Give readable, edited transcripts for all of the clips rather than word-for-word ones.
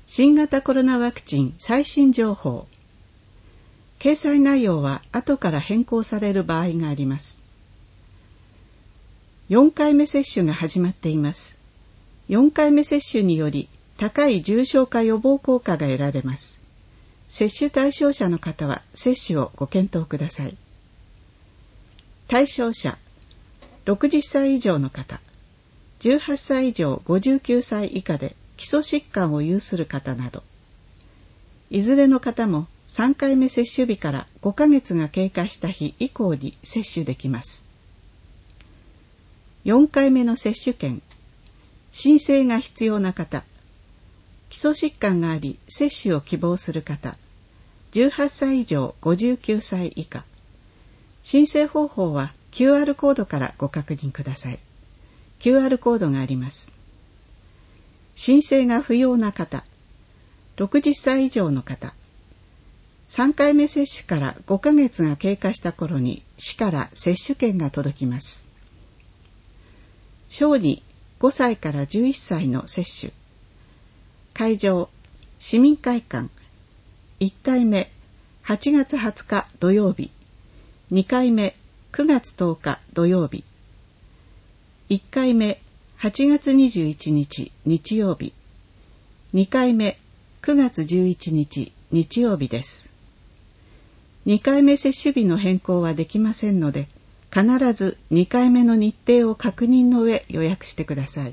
新型コロナワクチン最新情報。掲載内容は後から変更される場合があります。4回目接種が始まっています。4回目接種により高い重症化予防効果が得られます。接種対象者の方は接種をご検討ください。対象者、60歳以上の方、18歳以上59歳以下で基礎疾患を有する方など、いずれの方も3回目接種日から5ヶ月が経過した日以降に接種できます。4回目の接種券、申請が必要な方、基礎疾患があり接種を希望する方、18歳以上59歳以下、申請方法は QR コードからご確認ください。QR コードがあります。申請が不要な方、60歳以上の方、3回目接種から5ヶ月が経過した頃に市から接種券が届きます。小児5歳から11歳の接種。会場、市民会館。1回目、8月20日土曜日。2回目、9月10日土曜日。1回目、8月21日日曜日。2回目、9月11日日曜日です。2回目接種日の変更はできませんので、必ず2回目の日程を確認の上予約してください。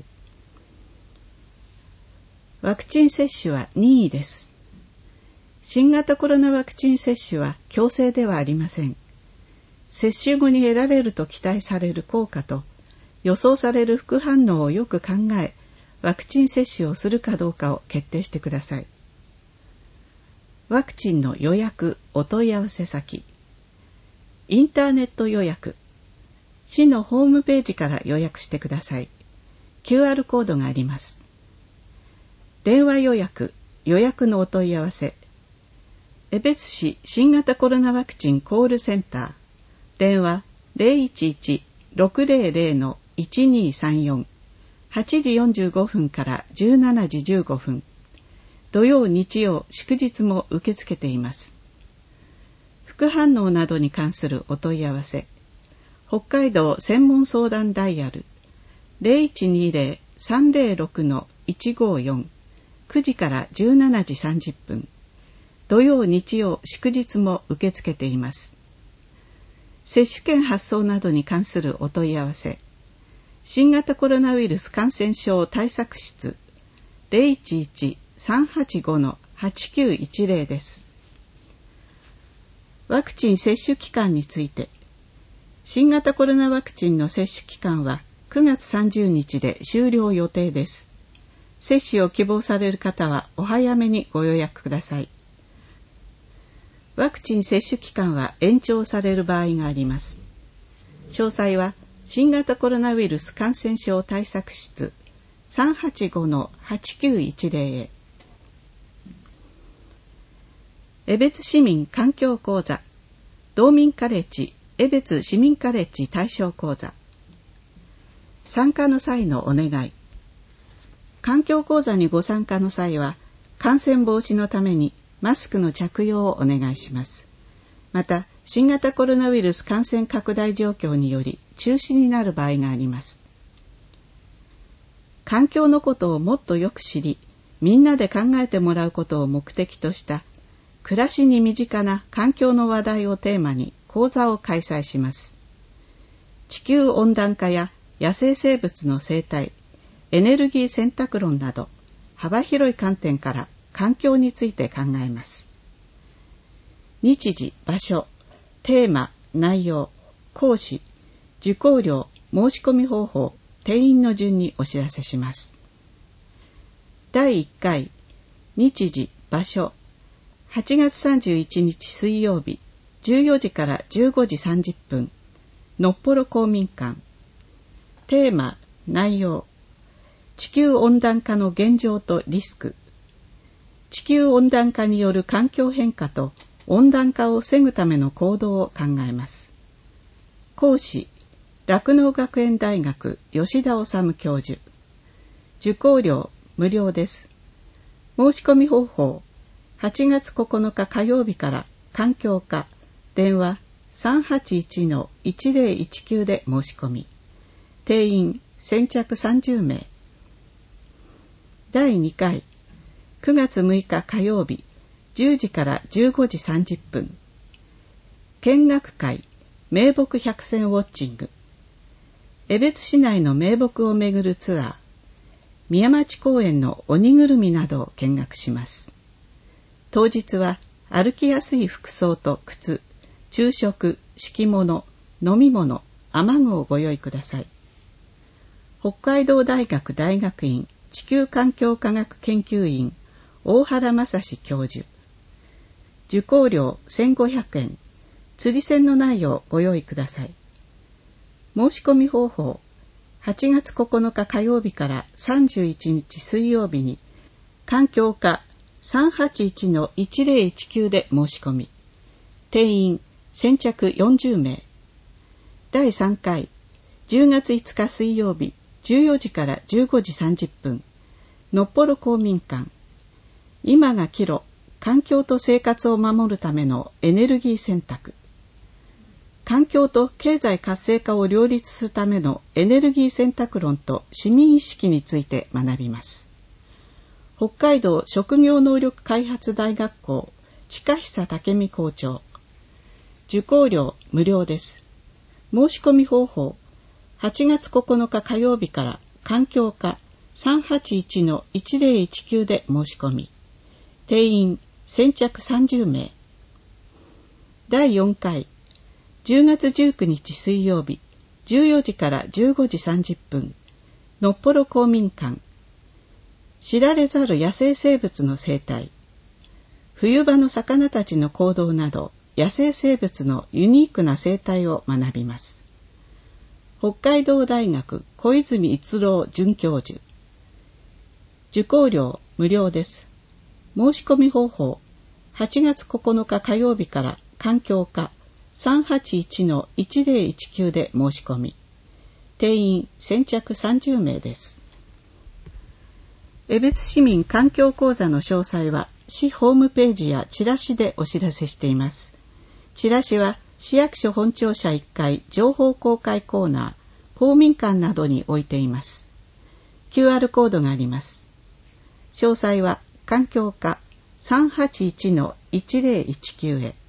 ワクチン接種は任意です。新型コロナワクチン接種は強制ではありません。接種後に得られると期待される効果と、予想される副反応をよく考え、ワクチン接種をするかどうかを決定してください。ワクチンの予約・お問い合わせ先。インターネット予約。市のホームページから予約してください。QR コードがあります。電話予約・予約のお問い合わせ。江別市新型コロナワクチンコールセンター。電話 011-600-1234。8時45分から17時15分。土曜日曜祝日も受け付けています。副反応などに関するお問い合わせ。北海道専門相談ダイヤル 0120-306-154 9時から17時30分。土曜日曜祝日も受け付けています。接種券発送などに関するお問い合わせ。新型コロナウイルス感染症対策室 011-385-8910 です。ワクチン接種期間について、新型コロナワクチンの接種期間は9月30日で終了予定です。接種を希望される方はお早めにご予約ください。ワクチン接種期間は延長される場合があります。詳細は新型コロナウイルス感染症対策室 385-8910 へ。江別市民環境講座、道民カレッジ江別市民カレッジ対象講座。参加の際のお願い。環境講座にご参加の際は、感染防止のためにマスクの着用をお願いします。また、新型コロナウイルス感染拡大状況により中止になる場合があります。環境のことをもっとよく知り、みんなで考えてもらうことを目的とした暮らしに身近な環境の話題をテーマに講座を開催します。地球温暖化や野生生物の生態、エネルギー選択論など幅広い観点から環境について考えます。日時、場所、テーマ、内容、講師、受講料、申し込み方法、定員の順にお知らせします。第1回、日時、場所、8月31日水曜日、14時から15時30分、のっぽろ公民館。テーマ、内容、地球温暖化の現状とリスク。地球温暖化による環境変化と温暖化を防ぐための行動を考えます。講師、酪農学園大学吉田修教授。受講料無料です。 申し込み方法、8月9日火曜日から環境課電話 381-1019 で申し込み。定員先着30名。第2回9月6日火曜日10時から15時30分。見学会名木百選ウォッチング。江別市内の名木を巡るツアー。宮町公園の鬼ぐるみなどを見学します。当日は歩きやすい服装と靴、昼食、敷物、飲み物、雨具をご用意ください。北海道大学大学院地球環境科学研究院大原正史教授。受講料1500円。釣り銭のないようご用意ください。申し込み方法、8月9日火曜日から31日水曜日に環境課 381-1019 で申し込み。定員先着40名。第3回10月5日水曜日14時から15時30分。のっぽろ公民館。今が岐路、環境と生活を守るためのエネルギー選択。環境と経済活性化を両立するためのエネルギー選択論と市民意識について学びます。北海道職業能力開発大学校近久武美校長。受講料無料です。申し込み方法、8月9日火曜日から環境課 381-1019 で申し込み。定員先着30名。第4回10月19日水曜日14時から15時30分。のっぽろ公民館。知られざる野生生物の生態。冬場の魚たちの行動など野生生物のユニークな生態を学びます。北海道大学小泉逸郎准教授。受講料無料です。申し込み方法、8月9日火曜日から環境課 381-1019 で申し込み。定員先着30名です。江別市民環境講座の詳細は市ホームページやチラシでお知らせしています。チラシは市役所本庁舎1階情報公開コーナー、公民館などに置いています。QR コードがあります。詳細は環境課 381-1019 へ。